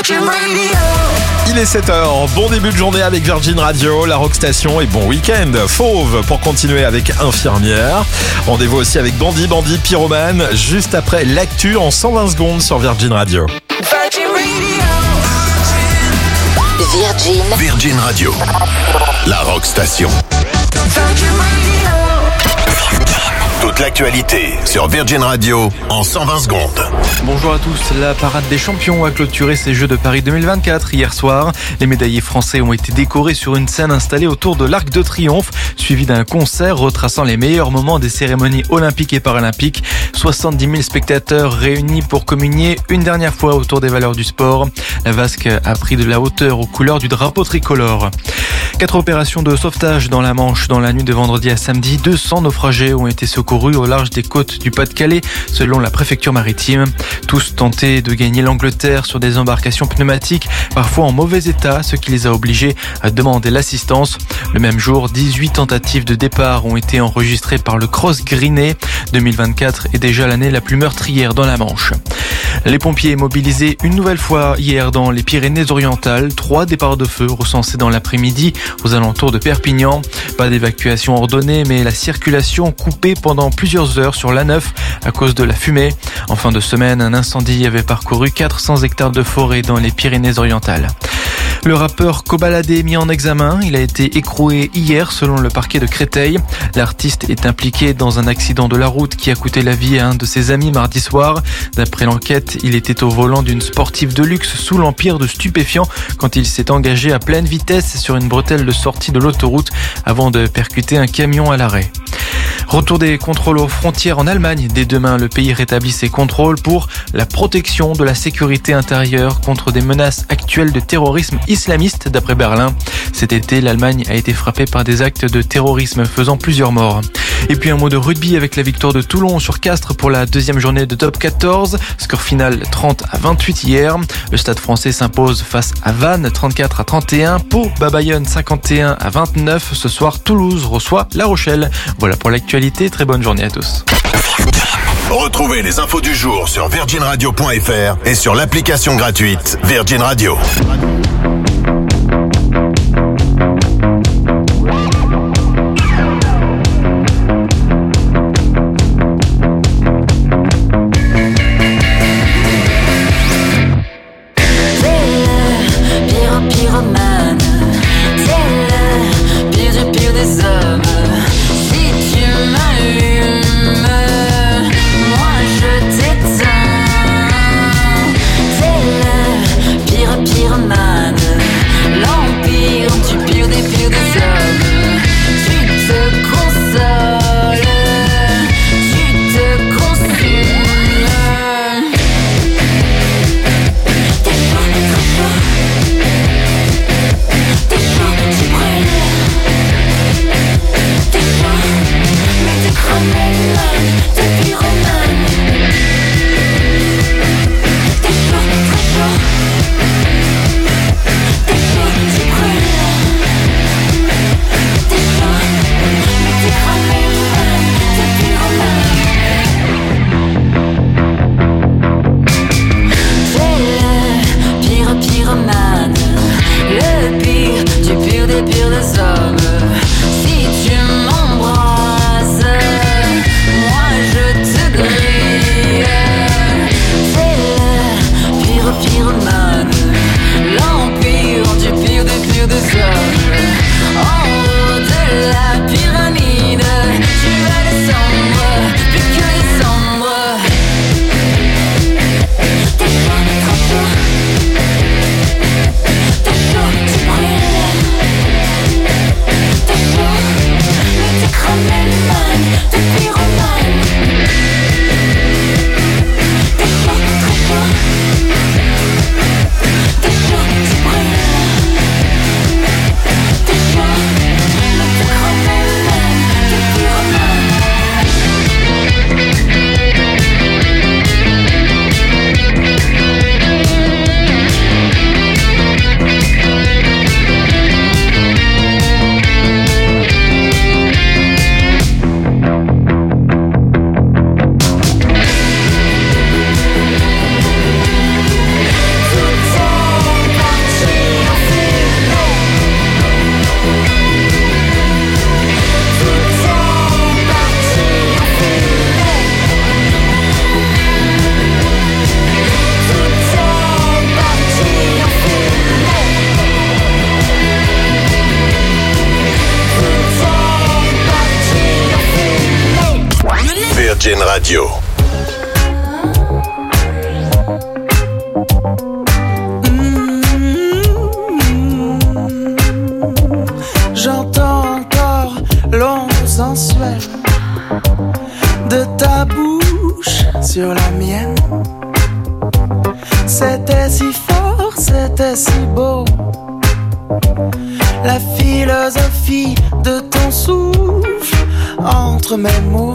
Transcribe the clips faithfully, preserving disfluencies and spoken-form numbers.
Il est sept heures, bon début de journée avec Virgin Radio, la Rock Station et bon week-end. Fauve pour continuer avec Infirmière. Rendez-vous aussi avec Bandit, Bandit, Pyromane, juste après l'actu en cent vingt secondes sur Virgin Radio. Virgin. Virgin Radio, la Rock Station. Toute l'actualité sur Virgin Radio en cent vingt secondes. Bonjour à tous, la parade des champions a clôturé ces Jeux de Paris deux mille vingt-quatre hier soir. Les médaillés français ont été décorés sur une scène installée autour de l'Arc de Triomphe, suivi d'un concert retraçant les meilleurs moments des cérémonies olympiques et paralympiques. soixante-dix mille spectateurs réunis pour communier une dernière fois autour des valeurs du sport. La vasque a pris de la hauteur aux couleurs du drapeau tricolore. Quatre opérations de sauvetage dans la Manche dans la nuit de vendredi à samedi. deux cents naufragés ont été secourus au large des côtes du Pas-de-Calais, selon la préfecture maritime. Tous tentaient de gagner l'Angleterre sur des embarcations pneumatiques, parfois en mauvais état, ce qui les a obligés à demander l'assistance. Le même jour, dix-huit tentatives de départ ont été enregistrées par le Cross Greenet. deux mille vingt-quatre est déjà l'année la plus meurtrière dans la Manche. Les pompiers mobilisés une nouvelle fois hier dans les Pyrénées-Orientales. Trois départs de feu recensés dans l'après-midi aux alentours de Perpignan. Pas d'évacuation ordonnée, mais la circulation coupée pendant plusieurs heures sur l'A neuf à cause de la fumée. En fin de semaine, un incendie avait parcouru quatre cents hectares de forêt dans les Pyrénées-Orientales. Le rappeur Kobalade est mis en examen. Il a été écroué hier selon le parquet de Créteil. L'artiste est impliqué dans un accident de la route qui a coûté la vie à un de ses amis mardi soir. D'après l'enquête, il était au volant d'une sportive de luxe sous l'empire de stupéfiants quand il s'est engagé à pleine vitesse sur une bretelle de sortie de l'autoroute avant de percuter un camion à l'arrêt. Retour des contrôles aux frontières en Allemagne. Dès demain, le pays rétablit ses contrôles pour la protection de la sécurité intérieure contre des menaces actuelles de terrorisme islamiste, d'après Berlin. Cet été, l'Allemagne a été frappée par des actes de terrorisme faisant plusieurs morts. Et puis un mot de rugby avec la victoire de Toulon sur Castres pour la deuxième journée de top quatorze. Score final trente à vingt-huit hier. Le Stade français s'impose face à Vannes trente-quatre à trente et un. Pau bat Bayonne cinquante et un à vingt-neuf. Ce soir, Toulouse reçoit La Rochelle. Voilà pour l'actualité. Très bonne journée à tous. Retrouvez les infos du jour sur virgin radio point f r et sur l'application gratuite Virgin Radio. Pyromane. Virgin Radio. J'entends encore l'onde sensuelle de ta bouche sur la mienne. C'était si fort, c'était si beau. La philosophie de ton souffle entre mes mots.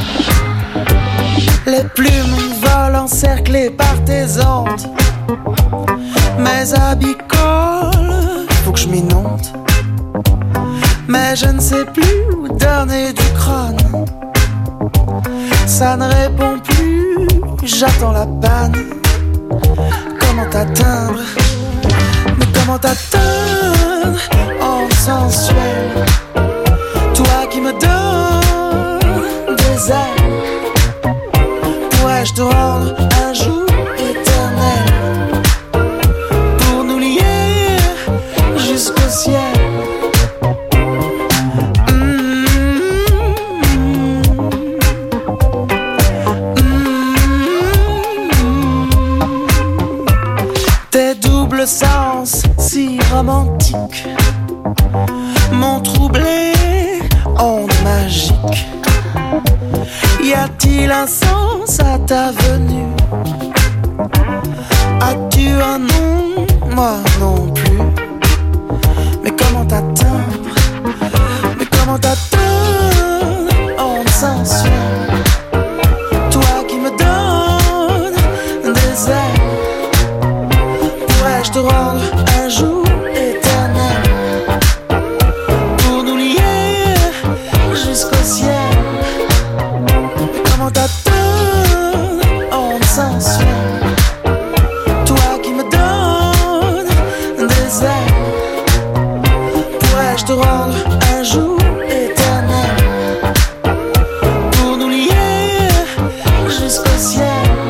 Les plumes volent encerclées par tes ondes. Mes habits collent, faut que je m'inonde. Mais je ne sais plus où donner du crâne. Ça ne répond plus, j'attends la panne. Comment t'atteindre? Mais comment t'atteindre en sensuel? Toi qui me donnes des ailes, pourrais-je te rendre un jour éternel pour nous lier jusqu'au ciel? Sens si romantique m'ont troublé, onde magique. Y a-t-il un sens à ta venue? As-tu un nom? Moi non plus. Mais comment t'atteindre? Mais comment t'atteindre? Onde sensuelle, toi qui me donnes des ailes. Pourrais-je te rendre un jour éternel pour nous lier jusqu'au ciel? Comment t'atteindre en sensuel? Toi qui me donnes des ailes. Pourrais-je te rendre un jour éternel pour nous lier jusqu'au ciel?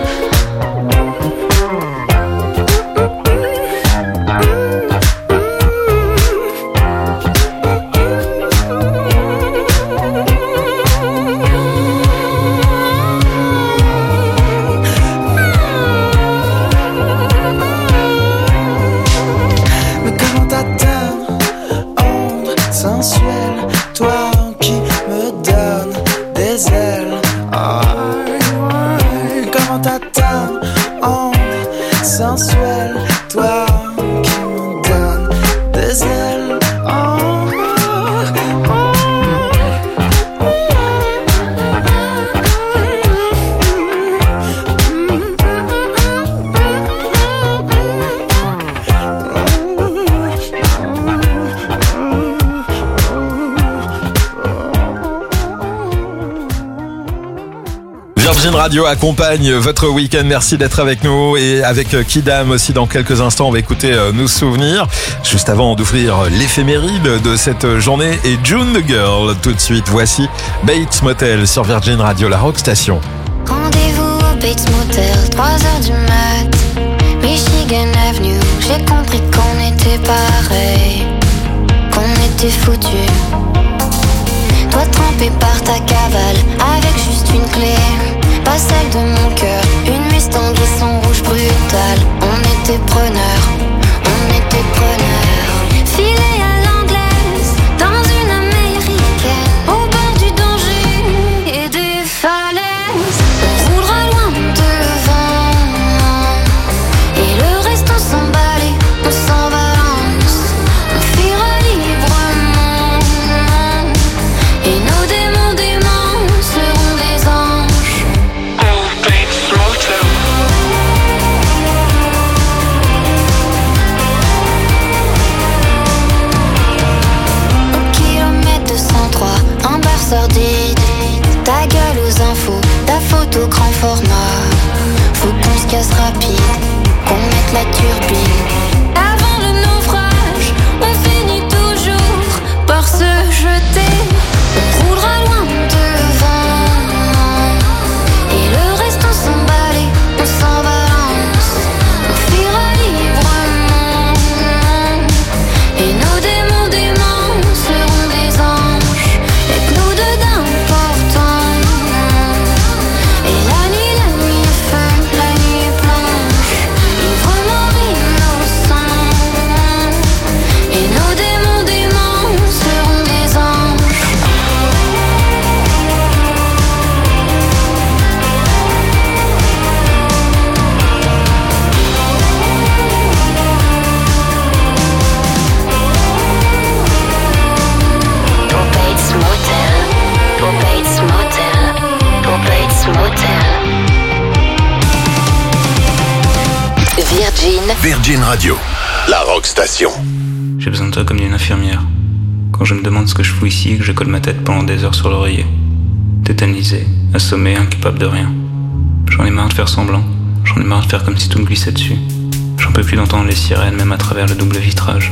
Virgin Radio accompagne votre week-end. Merci d'être avec nous et avec Kidam aussi. Dans quelques instants, on va écouter Nous Souvenirs. Juste avant d'ouvrir l'éphéméride de cette journée et June the Girl. Tout de suite, voici Bates Motel sur Virgin Radio, la rock station. Rendez-vous au Bates Motel, trois heures du mat, Michigan Avenue. J'ai compris qu'on était pareil, qu'on était foutus. Toi trempé par ta cavale, avec juste une clé, pas celle de mon cœur, une Mustang et son rouge brutal. On était preneurs, on était preneurs. Filé à l'anglaise, dans une américaine, au bord du danger et des falaises. On roulera loin devant, et le reste on s'emballe, on s'en balance. On fuira librement, et nos démons démons seront Virgin. Virgin Radio, la rock station. J'ai besoin de toi comme d'une infirmière. Quand je me demande ce que je fous ici et que je colle ma tête pendant des heures sur l'oreiller. Tétanisé, assommé, incapable de rien. J'en ai marre de faire semblant. J'en ai marre de faire comme si tout me glissait dessus. J'en peux plus d'entendre les sirènes, même à travers le double vitrage.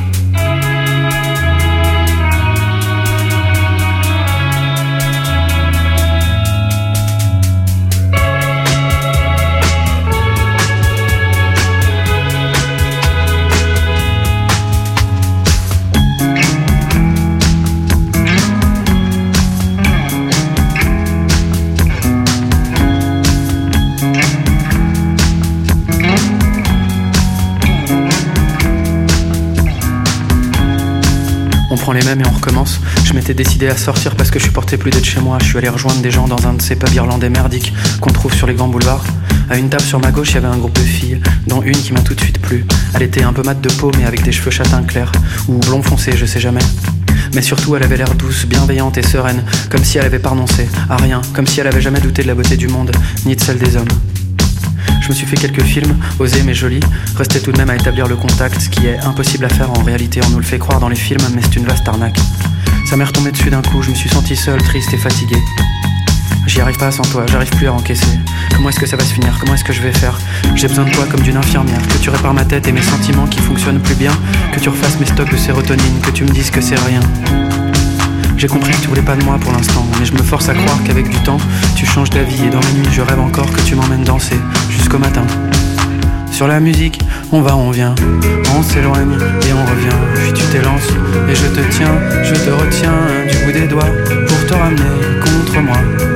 On prend les mêmes et on recommence. Je m'étais décidé à sortir parce que je supportais plus d'être chez moi. Je suis allé rejoindre des gens dans un de ces pubs irlandais merdiques qu'on trouve sur les grands boulevards. À une table sur ma gauche, il y avait un groupe de filles, dont une qui m'a tout de suite plu. Elle était un peu mate de peau mais avec des cheveux châtain clairs, ou blond foncé, je sais jamais. Mais surtout elle avait l'air douce, bienveillante et sereine, comme si elle avait pas renoncé à rien, comme si elle avait jamais douté de la beauté du monde, ni de celle des hommes. Je me suis fait quelques films, osés mais jolis. Restait tout de même à établir le contact, ce qui est impossible à faire en réalité. On nous le fait croire dans les films, mais c'est une vaste arnaque. Ça m'est retombé dessus d'un coup, je me suis senti seul, triste et fatigué. J'y arrive pas sans toi, j'arrive plus à encaisser. Comment est-ce que ça va se finir? Comment est-ce que je vais faire? J'ai besoin de toi comme d'une infirmière. Que tu répares ma tête et mes sentiments qui fonctionnent plus bien. Que tu refasses mes stocks de sérotonine. Que tu me dises que c'est rien. J'ai compris que tu voulais pas de moi pour l'instant, mais je me force à croire qu'avec du temps, tu changes d'avis et dans la nuit, je rêve encore que tu m'emmènes danser jusqu'au matin. Sur la musique, on va, on vient, on s'éloigne et on revient. Puis tu t'élances et je te tiens, je te retiens du bout des doigts pour te ramener contre moi.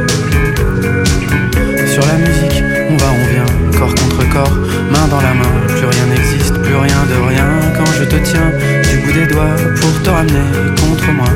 Sur la musique, on va, on vient, corps contre corps, main dans la main. Plus rien n'existe, plus rien de rien quand je te tiens du bout des doigts pour te ramener contre moi.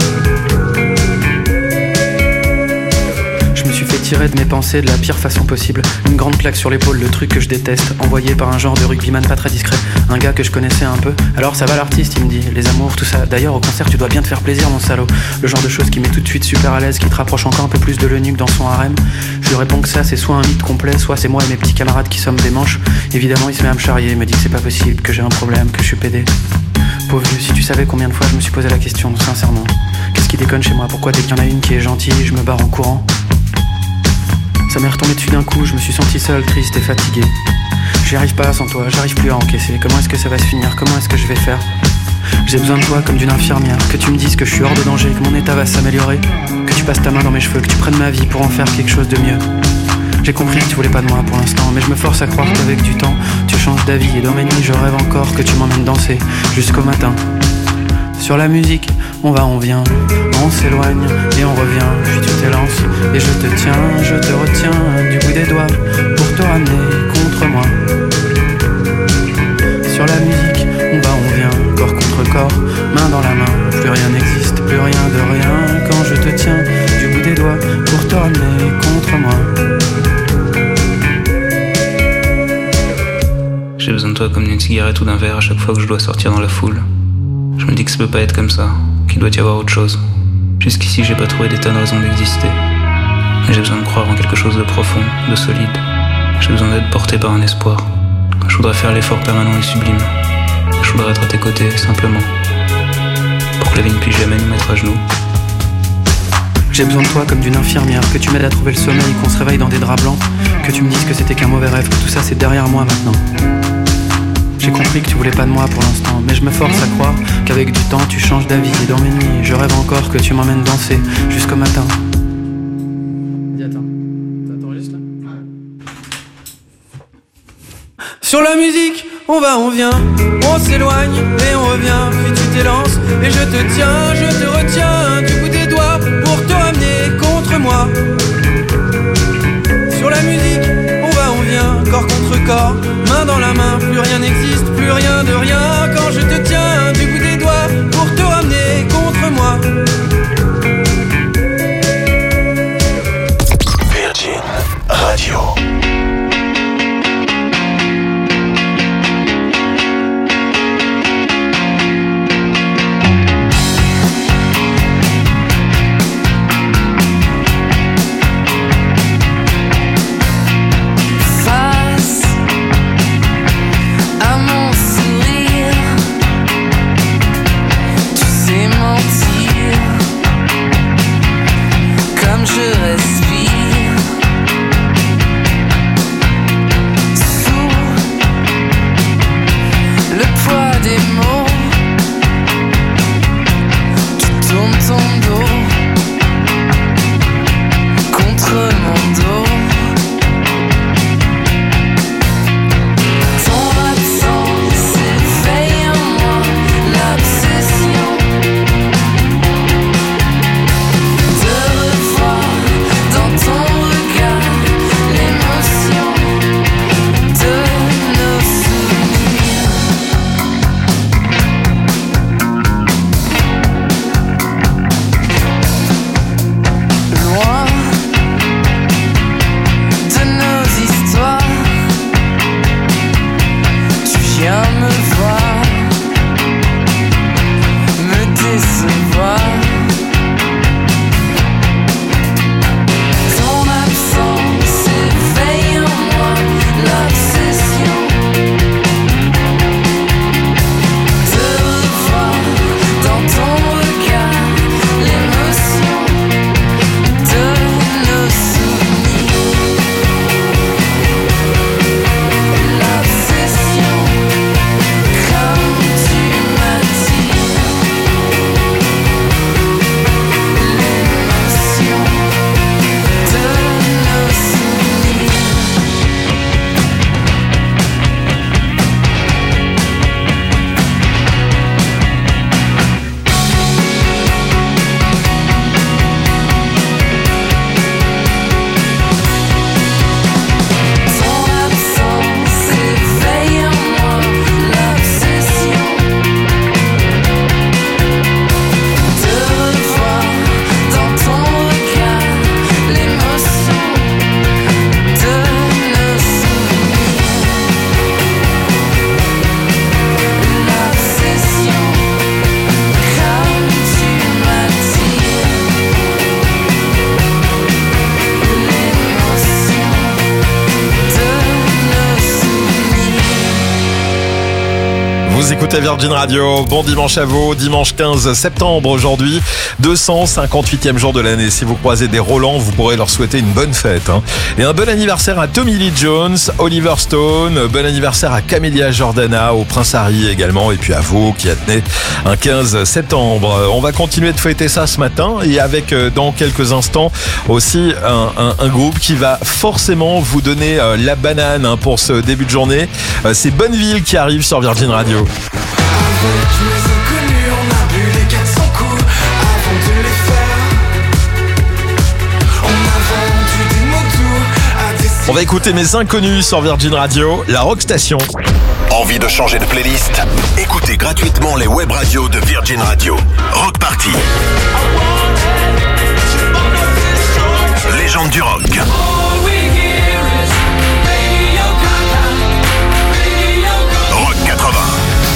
Tirer de mes pensées de la pire façon possible. Une grande plaque sur l'épaule, le truc que je déteste, envoyé par un genre de rugbyman pas très discret. Un gars que je connaissais un peu. Alors ça va l'artiste, il me dit, les amours, tout ça. D'ailleurs au concert tu dois bien te faire plaisir mon salaud. Le genre de choses qui met tout de suite super à l'aise, qui te rapproche encore un peu plus de l'eunuque dans son harem. Je lui réponds que ça c'est soit un mythe complet, soit c'est moi et mes petits camarades qui sommes des manches. Évidemment il se met à me charrier, me dit que c'est pas possible, que j'ai un problème, que je suis pédé. Pauvre vieux, si tu savais combien de fois je me suis posé la question, sincèrement. Qu'est-ce qui déconne chez moi? Pourquoi dès qu'il y en a une qui est gentille, je me barre en courant? Ça m'est retombé dessus d'un coup, je me suis senti seul, triste et fatigué. J'y arrive pas sans toi, j'arrive plus à encaisser. Comment est-ce que ça va se finir? Comment est-ce que je vais faire? J'ai besoin de toi comme d'une infirmière. Que tu me dises que je suis hors de danger, que mon état va s'améliorer. Que tu passes ta main dans mes cheveux, que tu prennes ma vie pour en faire quelque chose de mieux. J'ai compris que tu voulais pas de moi pour l'instant, mais je me force à croire qu'avec du temps, tu changes d'avis. Et dans mes nuits, je rêve encore que tu m'emmènes danser jusqu'au matin. Sur la musique, on va, on vient, on s'éloigne et on revient. Puis tu t'élances et je te tiens, je te retiens du bout des doigts pour te ramener contre moi. Sur la musique, on va, on vient, corps contre corps, main dans la main. Plus rien n'existe, plus rien de rien quand je te tiens du bout des doigts pour te ramener contre moi. J'ai besoin de toi comme d'une cigarette ou d'un verre à chaque fois que je dois sortir dans la foule. Je me dis que ça peut pas être comme ça, qu'il doit y avoir autre chose. Jusqu'ici, j'ai pas trouvé des tonnes de raisons d'exister. Mais j'ai besoin de croire en quelque chose de profond, de solide. J'ai besoin d'être porté par un espoir. Je voudrais faire l'effort permanent et sublime. Je voudrais être à tes côtés, simplement. Pour que la vie ne puisse jamais nous mettre à genoux. J'ai besoin de toi comme d'une infirmière. Que tu m'aides à trouver le sommeil, qu'on se réveille dans des draps blancs. Que tu me dises que c'était qu'un mauvais rêve, que tout ça c'est derrière moi maintenant. J'ai compris que tu voulais pas de moi pour l'instant, mais je me force à croire qu'avec du temps tu changes d'avis. Et dans mes nuits, je rêve encore que tu m'emmènes danser jusqu'au matin. Dis attends, t'enregistres là? Sur la musique, on va, on vient, on s'éloigne et on revient. Puis tu t'élances et je te tiens, je te retiens du bout des doigts pour te ramener contre moi. Sur la musique, on va, on vient, corps contre corps, main dans la main. Plus rien n'existe, plus rien de rien quand je te tiens du bout des doigts pour te ramener contre moi. Virgin Radio. vous écoutez Virgin Radio. Bon dimanche à vous, dimanche quinze septembre aujourd'hui, deux cent cinquante-huitième jour de l'année. Si vous croisez des Roland, vous pourrez leur souhaiter une bonne fête. Hein. Et un bon anniversaire à Tommy Lee Jones, Oliver Stone, bon anniversaire à Camélia Jordana, au Prince Harry également, et puis à vous qui êtes nés un quinze septembre. On va continuer de fêter ça ce matin et avec dans quelques instants aussi un, un, un groupe qui va forcément vous donner la banane hein, pour ce début de journée. C'est Bonneville qui arrive sur Virgin Radio. Avec mes inconnus, on a bu les quatre cents coups avant de les faire. On a vendu des mots doux à des... On va écouter Mes Inconnus sur Virgin Radio, la Rock Station. Envie de changer de playlist? Écoutez gratuitement les web radios de Virgin Radio. Rock Party. Légende du rock. Rock quatre-vingts.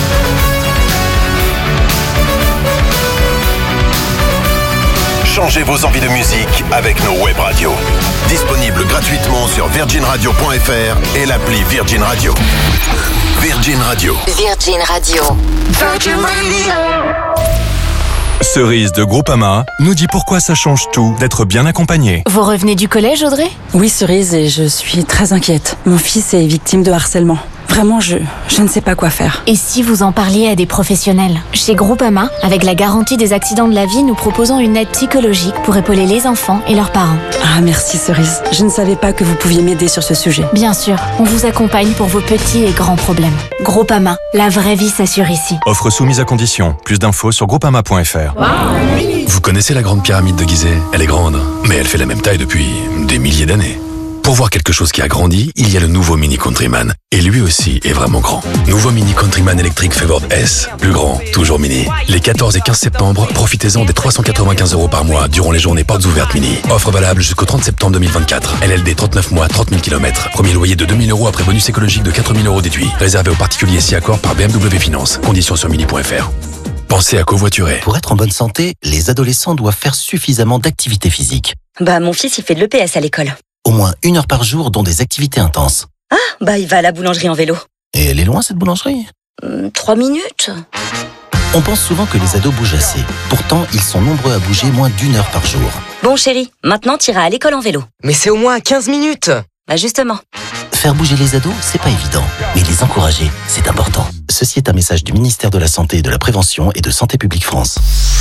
Changez vos envies de musique avec nos web radios. Disponibles gratuitement sur virgin radio point f r et l'appli Virgin Radio. Virgin Radio. Virgin Radio. Virgin Radio. Cerise de Groupama nous dit pourquoi ça change tout d'être bien accompagné. Vous revenez du collège, Audrey ? Oui, Cerise, et je suis très inquiète. Mon fils est victime de harcèlement. Vraiment, je, je ne sais pas quoi faire. Et si vous en parliez à des professionnels ? Chez Groupama, avec la garantie des accidents de la vie, nous proposons une aide psychologique pour épauler les enfants et leurs parents. Ah, merci Cerise. Je ne savais pas que vous pouviez m'aider sur ce sujet. Bien sûr, on vous accompagne pour vos petits et grands problèmes. Groupama, la vraie vie s'assure ici. Offre soumise à condition. Plus d'infos sur groupama point f r. Vous connaissez la grande pyramide de Gizeh ? Elle est grande, mais elle fait la même taille depuis des milliers d'années. Pour voir quelque chose qui a grandi, il y a le nouveau Mini Countryman. Et lui aussi est vraiment grand. Nouveau Mini Countryman électrique Favored S. Plus grand, toujours mini. Les quatorze et quinze septembre, profitez-en des trois cent quatre-vingt-quinze euros par mois durant les journées portes ouvertes mini. Offre valable jusqu'au trente septembre deux mille vingt-quatre. L L D trente-neuf mois, trente mille kilomètres. Premier loyer de deux mille euros après bonus écologique de quatre mille euros déduit. Réservé aux particuliers si accord par B M W Finance. Conditions sur mini point f r. Pensez à covoiturer. Pour être en bonne santé, les adolescents doivent faire suffisamment d'activité physique. Bah, mon fils, il fait de l'E P S à l'école. Au moins une heure par jour, dont des activités intenses. Ah, bah il va à la boulangerie en vélo. Et elle est loin, cette boulangerie ? Hum, Trois minutes. On pense souvent que les ados bougent assez. Pourtant, ils sont nombreux à bouger moins d'une heure par jour. Bon chéri, maintenant t'iras à l'école en vélo. Mais c'est au moins quinze minutes. Bah justement. Faire bouger les ados, c'est pas évident. Mais les encourager, c'est important. Ceci est un message du ministère de la Santé et de la Prévention et de Santé publique France.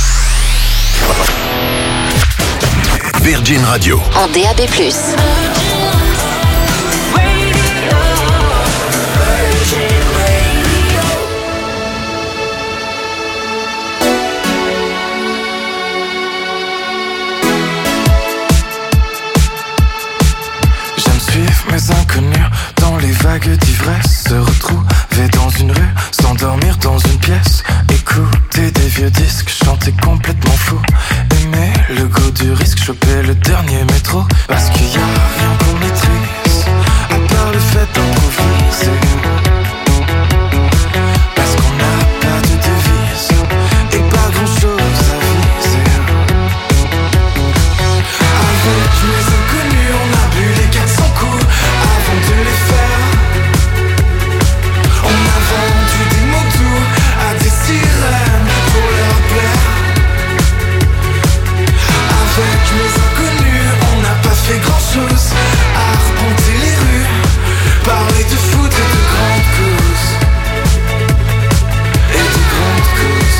Virgin Radio. En D A B plus. J'aime suivre mes inconnus dans les vagues d'ivresse. Se retrouver dans une rue, s'endormir dans une pièce. Écouter des vieux disques, chanter complètement fou. Aimer le goût du risque, choper le dernier métro. Parce qu'il y a rien qu'on maîtrise, à part le fait d'improviser. Parce qu'on n'a pas de devise, et pas grand chose à viser. Avec mes inconnus, on a bu les quatre cents coups avant de les faire. On a vendu des mots doux à des sirènes pour leur plaire. Avec mes inconnus, on n'a pas fait grand chose à arpenter les rues, parler de foot et de grandes causes. Et de grandes causes.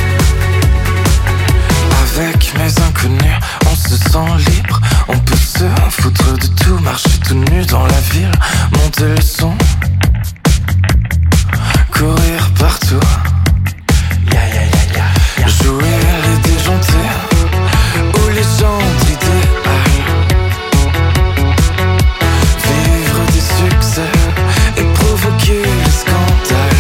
Avec mes inconnus, on se sent libre. On peut se foutre de tout, marcher tout nu dans la ville, monter le son, courir partout. Yeah, yeah, yeah, yeah, yeah. Jouer les déjantés ou les gens d'idéal. Vivre des succès et provoquer les scandales.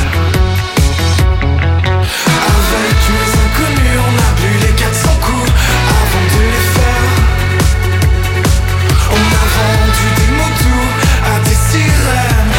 Avec mes inconnus, on a bu les quatre cents coups avant de les faire. On a vendu des mots doux à des sirènes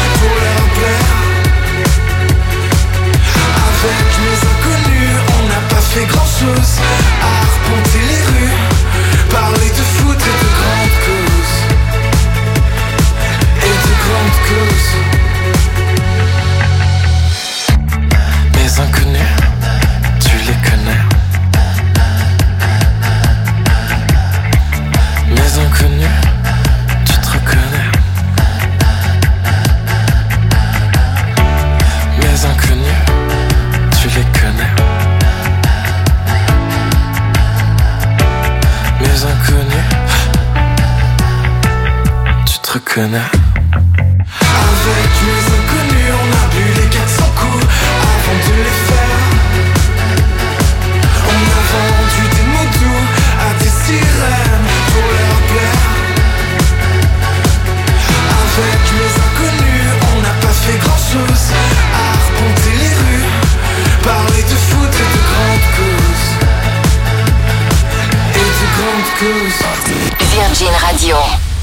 te reconnais. Avec mes inconnus, on a bu les quatre cents coups avant de les faire. On a vendu des mots doux à des sirènes pour leur plaire. Avec mes inconnus, on n'a pas fait grand chose à arpenter les rues, parler de foot et de grandes causes. Et de grandes causes. Virgin Radio.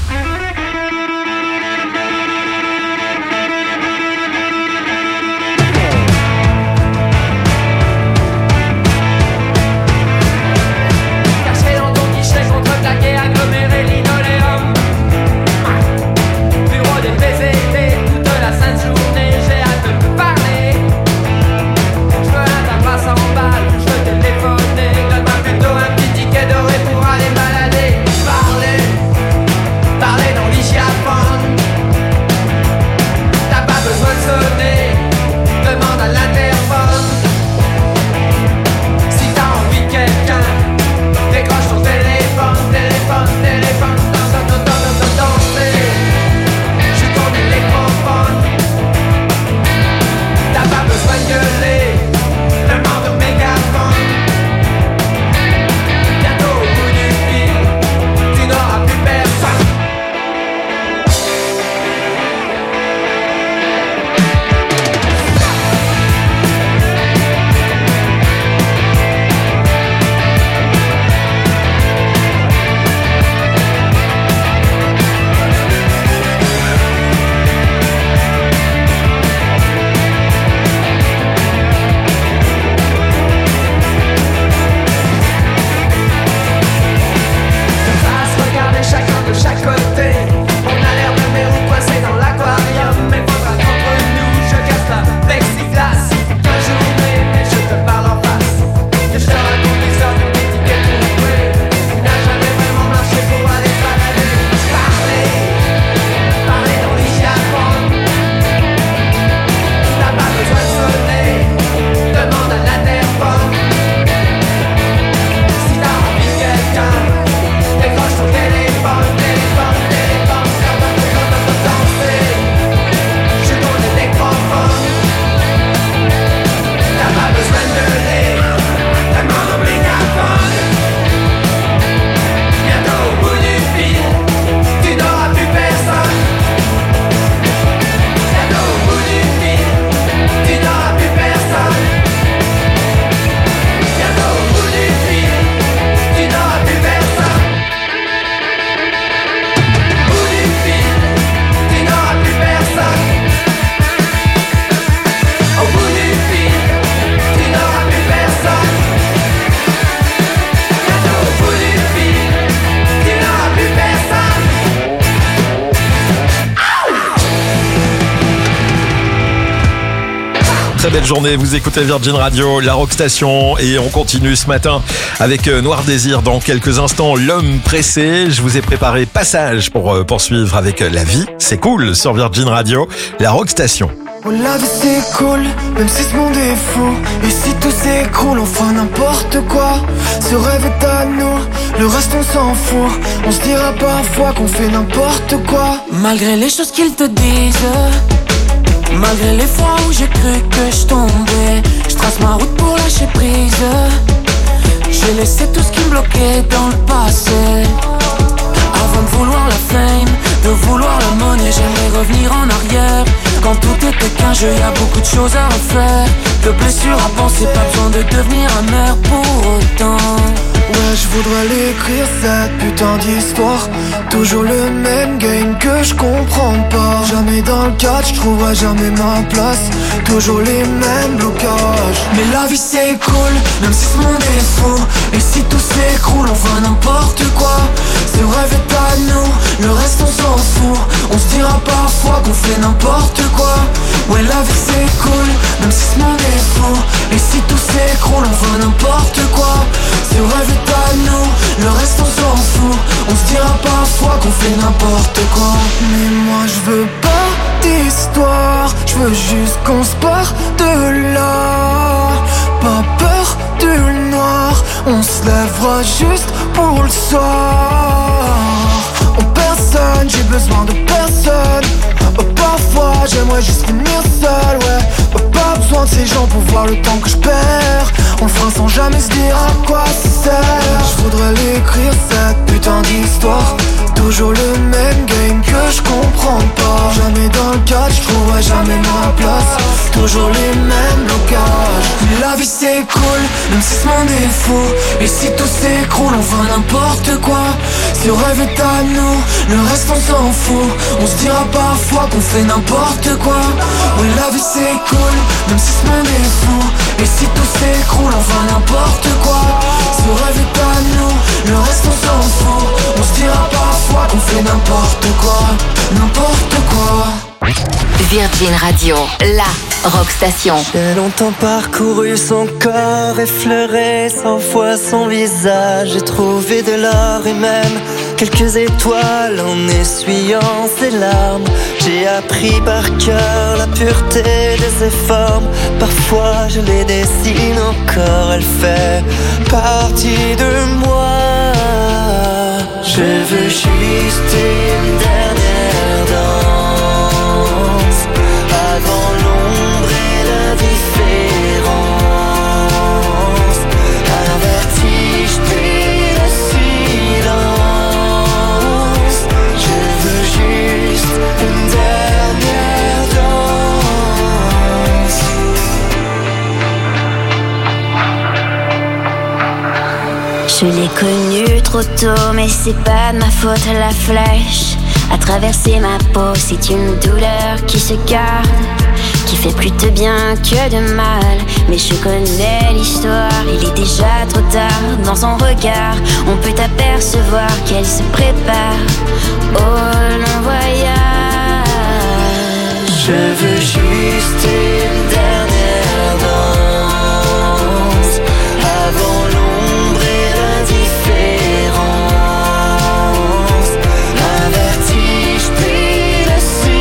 Très belle journée, vous écoutez Virgin Radio, la Rock Station, et on continue ce matin avec Noir Désir dans quelques instants. L'homme pressé, je vous ai préparé Passage pour poursuivre avec La vie, c'est cool sur Virgin Radio, la Rock Station. Oh, la vie c'est cool, même si ce monde est fou. Et si tout s'écroule, on fera n'importe quoi. Ce rêve est à nous, le reste on s'en fout. On se dira parfois qu'on fait n'importe quoi. Malgré les choses qu'ils te disent, malgré les fois où j'ai cru que je tombais, je trace ma route pour lâcher prise. J'ai laissé tout ce qui me bloquait dans le passé. Avant de vouloir la fame, de vouloir la monnaie, j'aimerais revenir en arrière. Quand tout était qu'un jeu, y'a beaucoup de choses à refaire. De blessures à penser, pas besoin de devenir amer pour autant. Ouais, je voudrais l'écrire cette putain d'histoire. Toujours le même game que je comprends pas. Jamais dans le catch, je trouverai jamais ma place. Toujours les mêmes blocages. Mais la vie c'est cool, même si ce monde est fou. Et si tout s'écroule, on fera n'importe quoi. Ce rêve est à nous, le reste on s'en fout. On se dira parfois qu'on fait n'importe quoi. Ouais, la vie c'est cool, même si ce monde est fou. Et si tout s'écroule, on fera n'importe quoi. Ce rêve est à nous, le reste on s'en fout. On se dira parfois qu'on fait n'importe quoi. Mais moi je veux pas d'histoire, je veux juste qu'on se parte de là. Pas peur du noir, on se lèvera juste pour le soir. Oh personne, j'ai besoin de personne. j'aimerais juste finir seul, ouais. Bah, pas besoin de ces gens pour voir le temps que je perds. On le fera sans jamais se dire à quoi ça sert. Je voudrais l'écrire cette putain d'histoire. Toujours le même game que je comprends pas. Jamais dans le cadre, je trouverai jamais ma place. Toujours les mêmes blocages. La vie c'est cool, même si ce monde est fou. Et si tout s'écroule, on fera n'importe quoi. Si on rêve est à nous, le reste on s'en fout. On se dira parfois qu'on fait n'importe quoi. Oui, la vie c'est cool, même si ce monde est fou. Et si tout s'écroule, on fera n'importe quoi. Si on rêve est à nous, le reste on s'en fout. On se dira parfois qu'on fait n'importe quoi. N'importe quoi. Virgin Radio, la rock station. J'ai longtemps parcouru son corps, effleuré cent fois son visage. J'ai trouvé de l'or et même quelques étoiles en essuyant ses larmes. J'ai appris par cœur la pureté de ses formes. Parfois je les dessine encore, elle fait partie de moi. Je veux juste une dernière danse avant l'ombre et l'indifférence. Un vertige puis le silence. Je veux juste une dernière danse. Je l'ai connue trop tôt, mais c'est pas de ma faute, la flèche a traversé ma peau, c'est une douleur qui se garde, qui fait plus de bien que de mal. Mais je connais l'histoire, il est déjà trop tard. Dans son regard, on peut apercevoir qu'elle se prépare au long voyage. Je veux juste une dernière danse avant l'ombre et l'indifférence. Un vertige puis le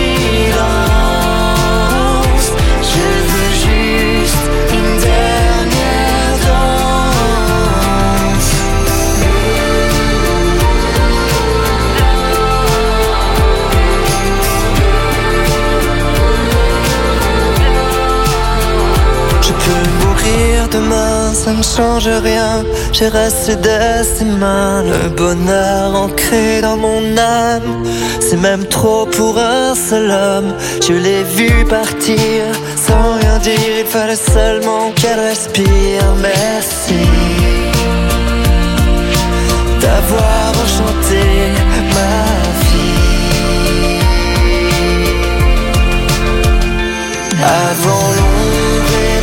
silence. Je veux juste une dernière danse. Je peux mourir demain, ça ne change rien. J'ai resté de ses mains, le bonheur ancré dans mon âme. C'est même trop pour un seul homme. Je l'ai vu partir sans rien dire, il fallait seulement qu'elle respire. Merci d'avoir enchanté ma vie. Avant l'ombre et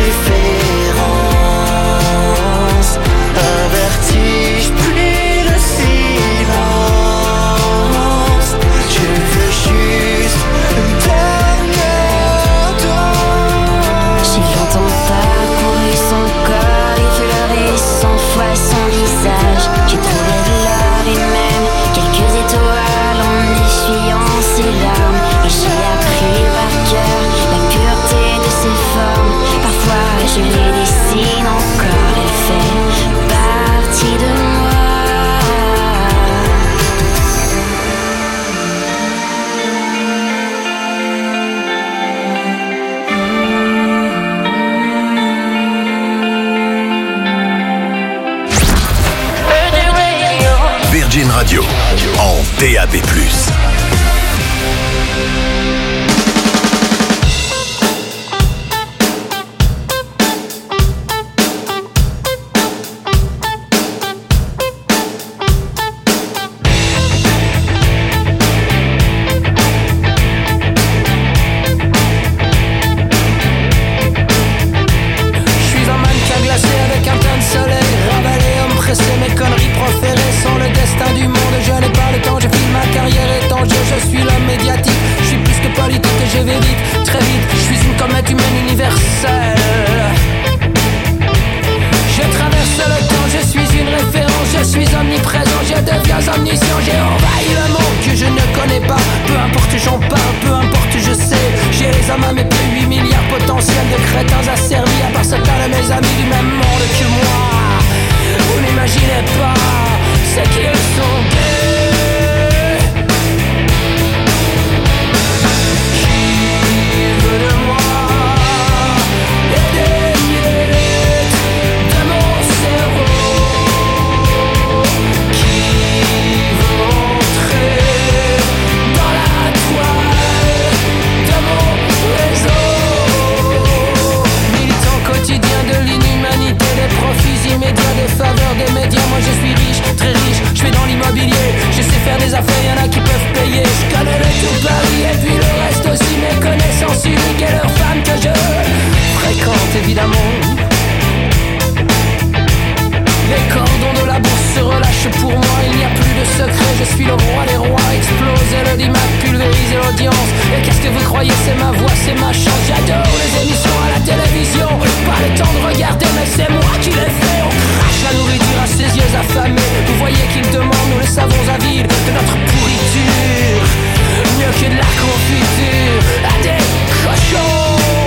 l'indifférence, un vertige puis le silence. Je veux juste une dernière danse. J'ai longtemps parcouru son corps, effleuré cent fois son visage. J'ai trouvé de l'or et même quelques étoiles en essuyant ses larmes. Et j'ai appris par cœur la pureté de ses formes. Parfois je les dessine encore, elle fait partie de moi. Virgin Radio en D A B plus. Qui audience. Et qu'est-ce que vous croyez, c'est ma voix, c'est ma chance. J'adore les émissions à la télévision. Pas le temps de regarder, mais c'est moi qui les fais. On crache la nourriture à ses yeux affamés. Vous voyez qu'ils demandent, nous les savons avides de notre pourriture. Mieux que de la confiture à des cochons.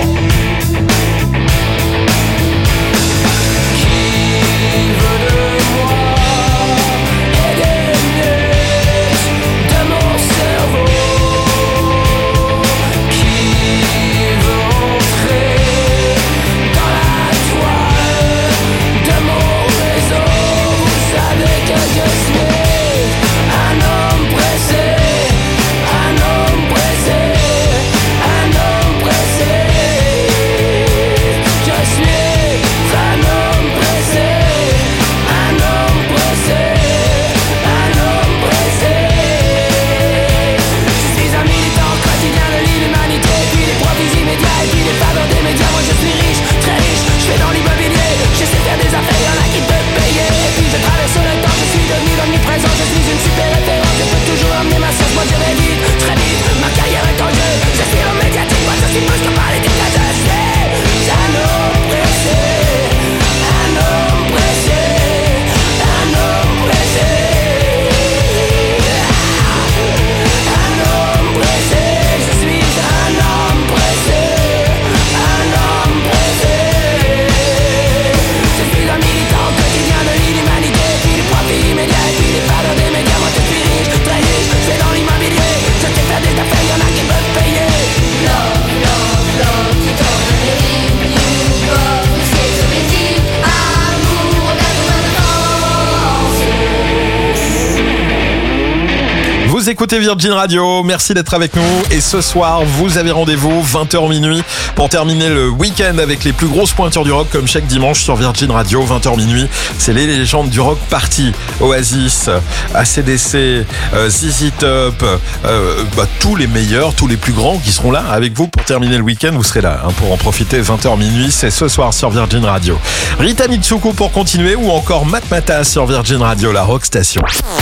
Vous écoutez Virgin Radio, merci d'être avec nous. Et ce soir, vous avez rendez-vous vingt heures minuit pour terminer le week-end avec les plus grosses pointures du rock comme chaque dimanche sur Virgin Radio, vingt heures minuit. C'est les légendes du rock party. Oasis, A C D C, euh, Z Z Top, euh, bah, tous les meilleurs, tous les plus grands qui seront là avec vous pour terminer le week-end. Vous serez là hein, pour en profiter. Vingt heures minuit, c'est ce soir sur Virgin Radio. Rita Mitsuko pour continuer ou encore Matmata sur Virgin Radio, la rock station.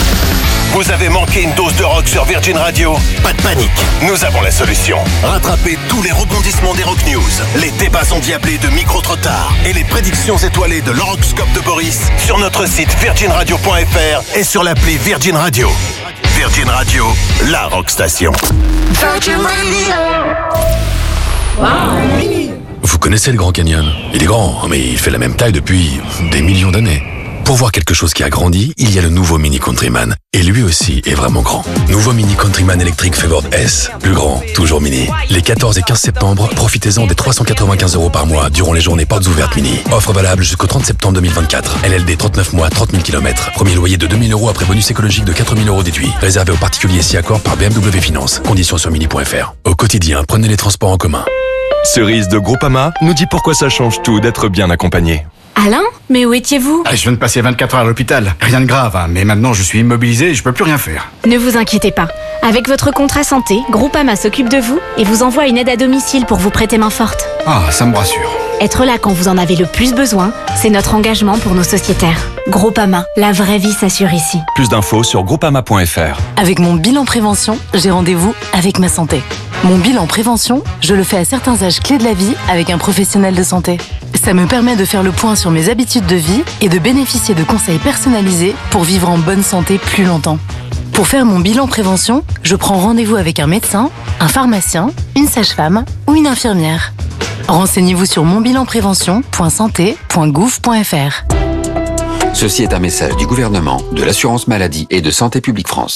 Vous avez manqué une dose de rock sur Virgin Radio? Pas de panique, nous avons la solution. Rattrapez tous les rebondissements des Rock News, les débats endiablés de Micro Trottard et les prédictions étoilées de l'horoscope de Boris sur notre site virgin radio point f r et sur l'appli Virgin Radio. Virgin Radio, la rock station. Virgin Radio. Wow. Vous connaissez le Grand Canyon? Il est grand, mais il fait la même taille depuis des millions d'années. Pour voir quelque chose qui a grandi, il y a le nouveau Mini Countryman. Et lui aussi est vraiment grand. Nouveau Mini Countryman électrique Favored S. Plus grand, toujours mini. Les quatorze et quinze septembre, profitez-en des trois cent quatre-vingt-quinze euros par mois durant les journées portes ouvertes mini. Offre valable jusqu'au trente septembre deux mille vingt-quatre. L L D trente-neuf mois, trente mille kilomètres. Premier loyer de deux mille euros après bonus écologique de quatre mille euros déduit. Réservé aux particuliers si accord par B M W Finance. Conditions sur mini point f r. Au quotidien, prenez les transports en commun. Cerise de Groupama nous dit pourquoi ça change tout d'être bien accompagné. Alain, mais où étiez-vous? Je viens de passer vingt-quatre heures à l'hôpital. Rien de grave, hein, mais maintenant je suis immobilisé et je peux plus rien faire. Ne vous inquiétez pas. Avec votre contrat santé, Groupama s'occupe de vous et vous envoie une aide à domicile pour vous prêter main forte. Ah, ça me rassure. Être là quand vous en avez le plus besoin, c'est notre engagement pour nos sociétaires. Groupama, la vraie vie s'assure ici. Plus d'infos sur groupama point f r. Avec mon bilan prévention, j'ai rendez-vous avec ma santé. Mon bilan prévention, je le fais à certains âges clés de la vie avec un professionnel de santé. Ça me permet de faire le point sur mes habitudes de vie et de bénéficier de conseils personnalisés pour vivre en bonne santé plus longtemps. Pour faire mon bilan prévention, je prends rendez-vous avec un médecin, un pharmacien, une sage-femme ou une infirmière. Renseignez-vous sur mon bilan prévention point santé point gouv point f r. Ceci est un message du gouvernement, de l'assurance maladie et de Santé publique France.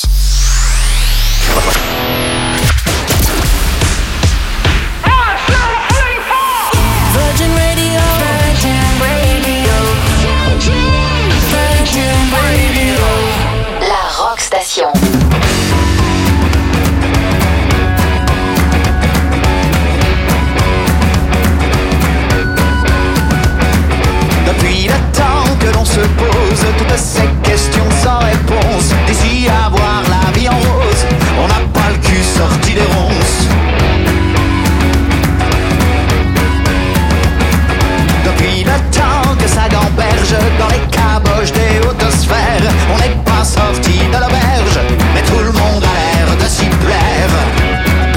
Station. Depuis le temps que l'on se pose toutes ces questions sans réponse, désir avoir la vie en rose, on n'a pas le cul sorti des ronces. Depuis le temps que ça gamberge dans les caboches des hautes sphères, on n'est pas sorti de l'auberge, mais tout le monde a l'air de s'y plaire.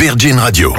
Virgin Radio.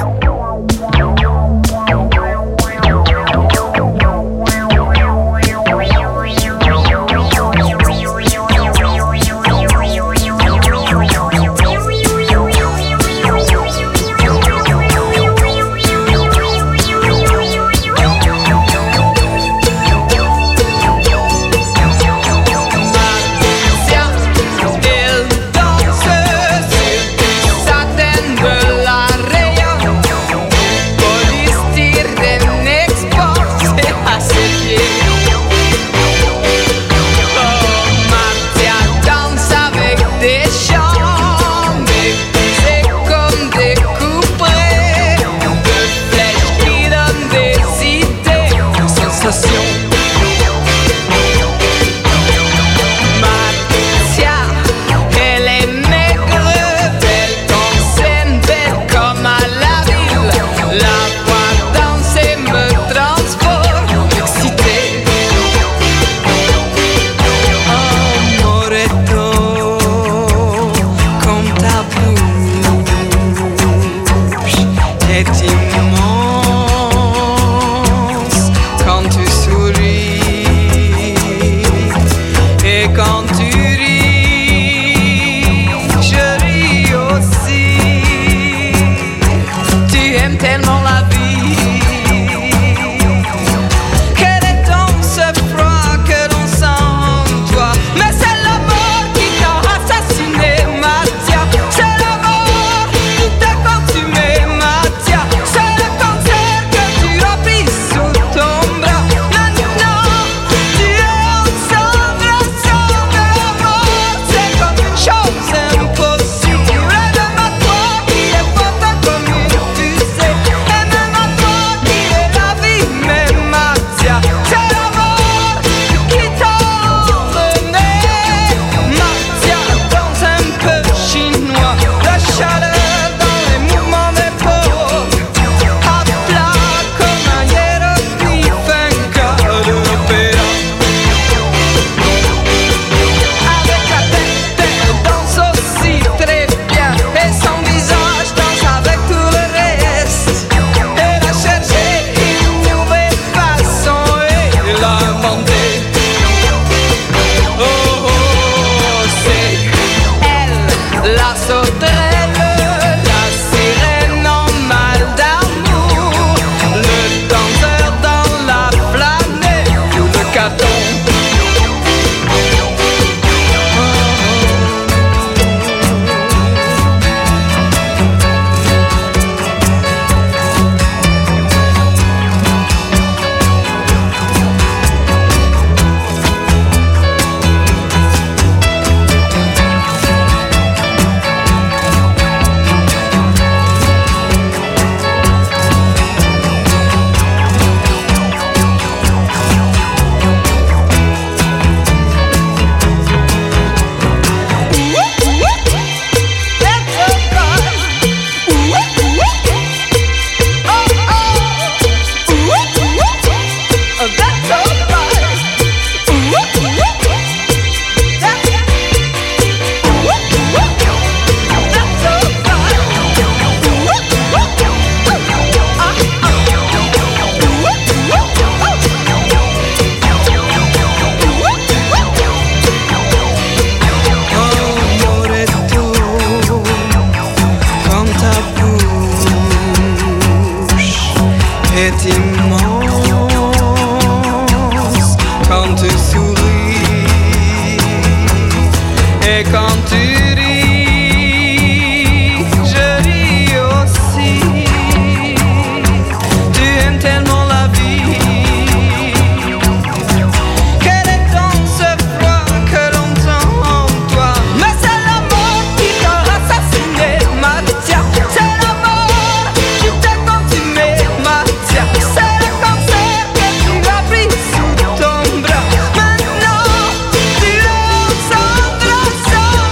Maintenant, tu es Sandra, Sandra.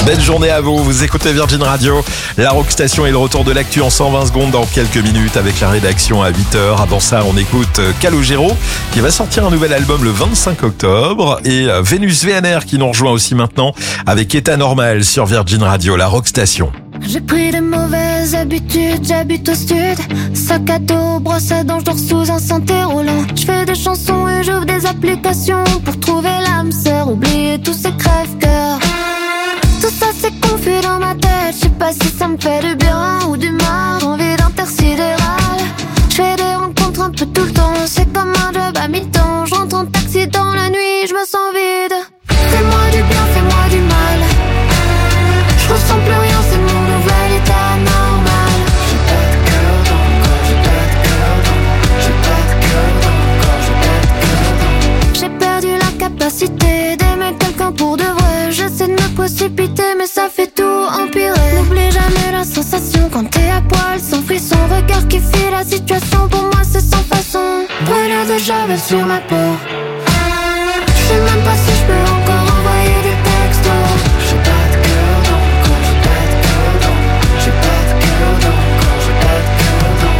Belle journée à vous, vous écoutez Virgin Radio. La Rock Station et le retour de l'actu en cent vingt secondes dans quelques minutes avec la rédaction à huit heures. Avant ça, on écoute Calogero qui va sortir un nouvel album le vingt-cinq octobre et Vénus V N R qui nous rejoint aussi maintenant avec État Normal sur Virgin Radio, la Rock Station. J'ai pris des mauvaises habitudes, j'habite au sud. Sac à dos, brosse à dents, je dors sous un synthé roulant. Je fais des chansons et j'ouvre des applications pour trouver l'âme sœur, oublier tous ces crève-cœurs. Tout ça c'est confus dans ma tête, je sais pas si ça me fait du bien ou du mal. J'ai envie d'intersidéral, je fais des rencontres un peu tout le temps. C'est comme un job à mi-temps, je rentre en taxi dans la nuit, je me sens vide. Fais-moi du bien, fais-moi du mal. Je ressens plus rien, c'est mon nouvel état normal. J'ai pas de cœur dans le corps, j'ai pas de cœur dans, j'ai pas de cœur dans le corps, j'ai pas de cœur dans. J'ai perdu la capacité d'aimer quelqu'un pour de vrai. J'essaie de me précipiter mais ça fait tout empirer. N'oublie jamais la sensation quand t'es à poil, sans frisson, regard qui file la situation. Pour moi c'est sans façon, brûlure de javel sur ma peau. Je sais même pas si je peux encore envoyer des textos. J'ai pas de cœur dans le corps, j'ai pas de cœur dans, j'ai pas de cœur dans le corps, j'ai pas de cœur dans.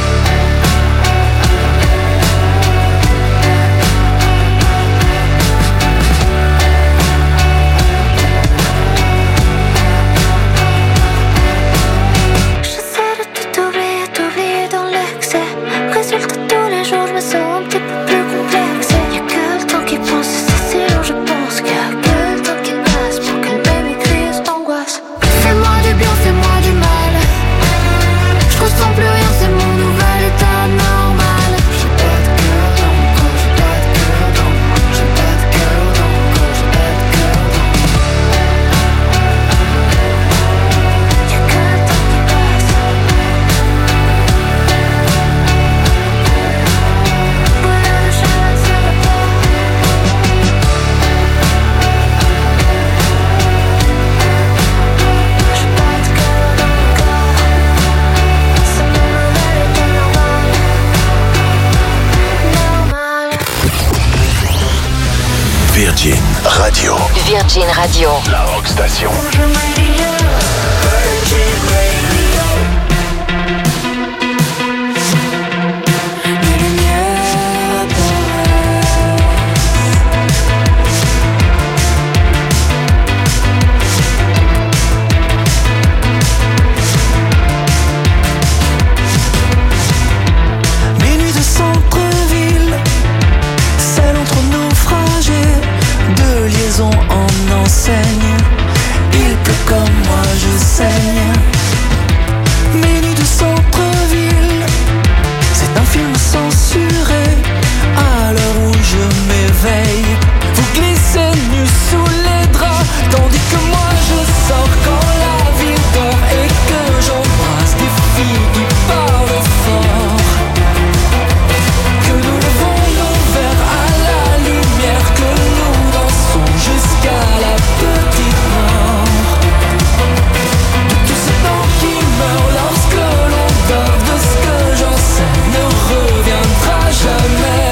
J'essaie de tout oublier, t'oublier dans l'excès. Résultat tous les jours, je me sens un petit peu plus complexe. Y'a que le temps qui pense, c'est si long, je pense qu'il y a que le temps qui passe pour calmer mes crises d'angoisse. Fais-moi du bien, fais-moi du mal. Je ressens plus rien, c'est mon nouvel état normal. J'ai pas de cœur dans le corps, j'ai pas de cœur dans, j'ai pas de cœur dans le corps, j'ai pas de cœur dans. Y'a que le temps qui passe. Brûlure de javel sur la peau. J'ai pas de cœur dans le corps, c'est mon nouvel état normal. Normal. Virgin Radio. Virgin Radio. La Rock Station. Mes nuits de centre-ville, celle entre naufragés, de liaison en enseigne. Il pleut comme moi, je saigne. Mes nuits de centre-ville, c'est un film censuré. À l'heure où je m'éveille, vous glissez nu sous les draps, tandis que moi je sors quand la ville dort et que j'embrasse des filles qui parlent fort. Que nous levons nos verres à la lumière, que nous dansons jusqu'à la petite mort. De tout ce temps qui meurt lorsque l'on dort, de ce que j'en sais ne reviendra jamais.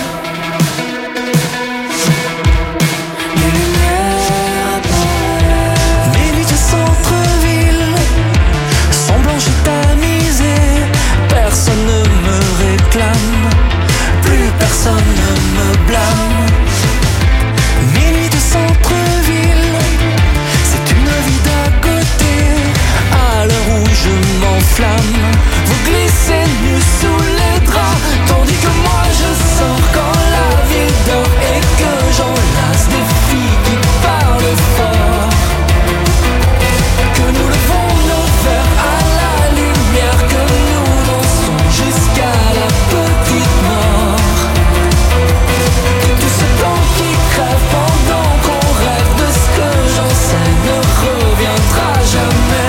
Les lumières apparaissent. Mes nuits de centre-ville sont blanches et tamisées. Personne ne me réclame, plus personne ne me blâme. Mes nuits de centre-ville, c'est une vie d'à côté. À l'heure où je m'enflamme, vous glissez nu sous les draps, tandis que moi je sors quand la ville dort et que j'enlace des filles qui parlent fort. Que nous levons nos verres à la lumière, que nous dansons jusqu'à la petite mort. Que tout ce temps qui crève pendant qu'on rêve, de ce que j'en sais ne reviendra jamais.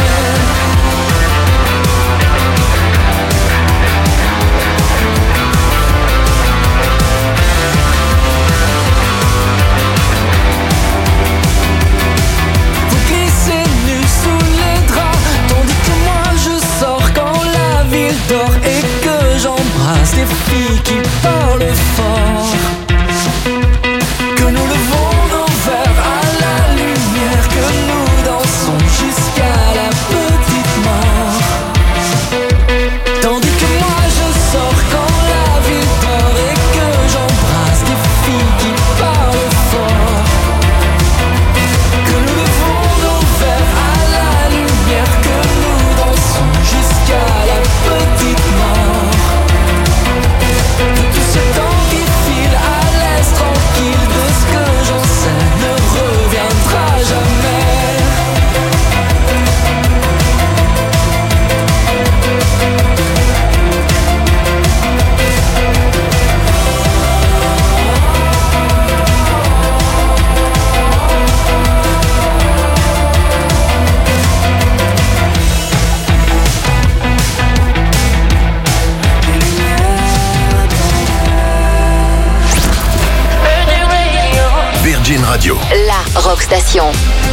Vous glissez nu sous les draps, tandis que moi je sors quand la ville dort et que j'embrasse des filles qui parlent fort. Que nous levons nos verres à la lumière, que nous dansons Rock Station.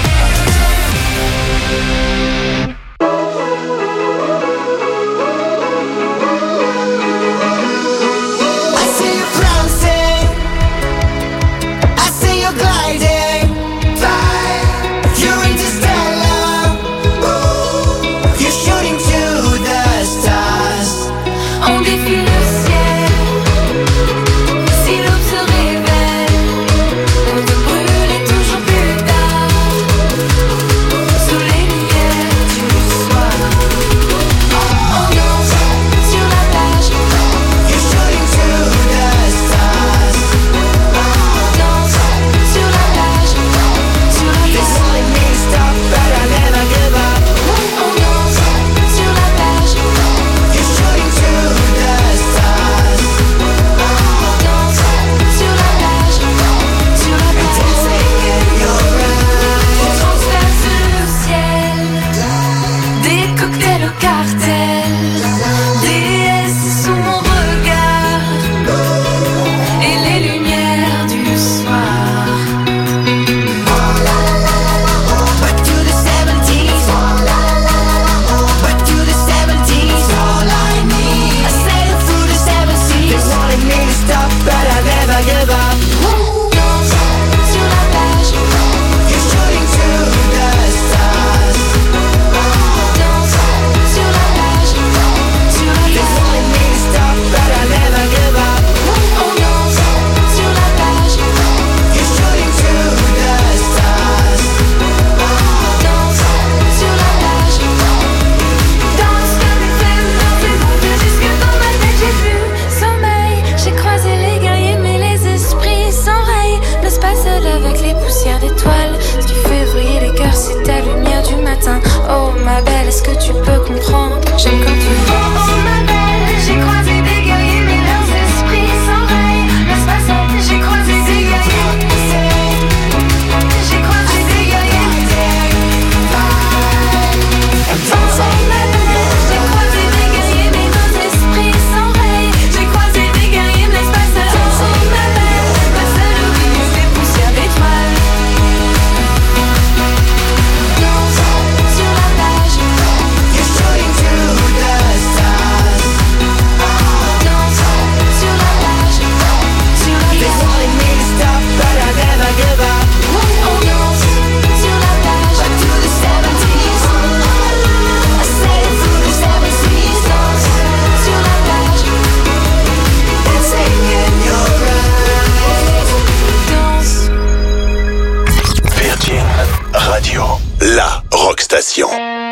Station.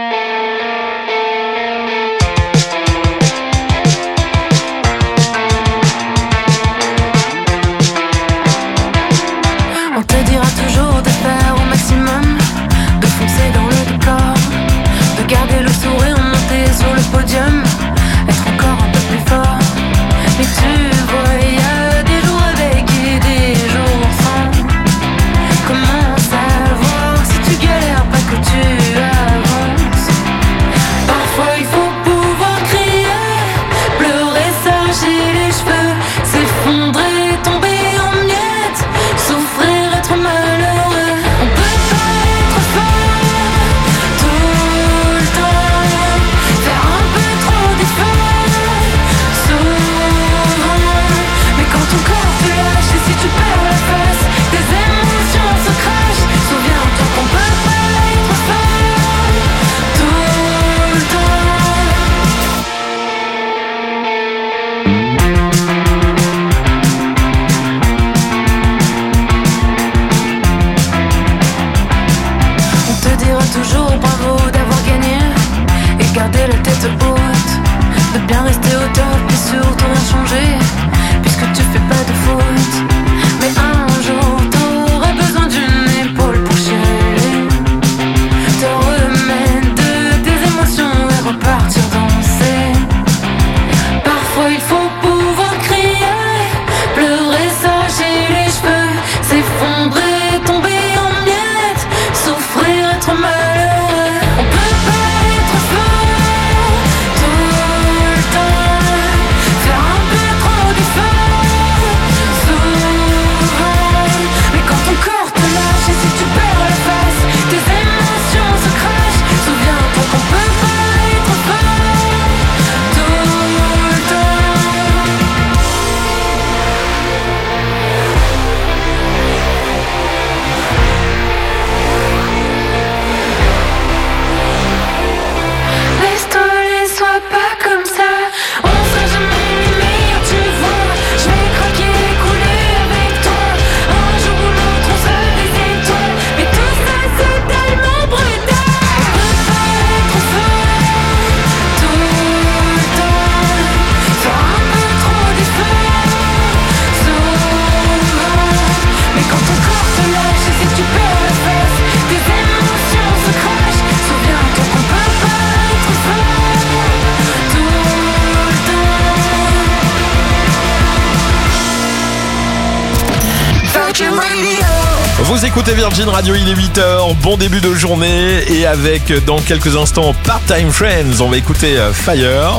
On te dira toujours de faire au maximum, de foncer dans le décor, de garder le sourire, monter sur le podium, être encore un peu plus fort. Mais tu vois, il y a des jours avec et des jours sans. Comment savoir si tu galères pas que tu avances? Parfois il faut pouvoir crier, pleurer, s'arracher les cheveux, s'effondrer, tomber en miettes, souffrir, être malheureux. On peut pas être fort tout le temps, faire un peu trop d'efforts souvent. Mais quand ton corps te lâche et si tu perds la face, tes émotions se crachent. Souviens-toi qu'on peut pas être fort tout le temps. On te dira toujours bravo d'avoir gagné et garder la tête haute, de bien rester au top et surtout rien changer, puisque tu fais pas de faute. Mais un jour t'auras besoin d'une épaule pour chialer, te remettre de tes émotions et repartir danser. Parfois il faut pouvoir crier, pleurer, s'arracher les cheveux, s'effondrer, tomber en miettes, souffrir, être malheureux. On peut pas être fort tout le temps, Virgin Radio. Vous écoutez Virgin Radio, il est huit heures, bon début de journée et avec dans quelques instants Part-Time Friends, on va écouter Fire.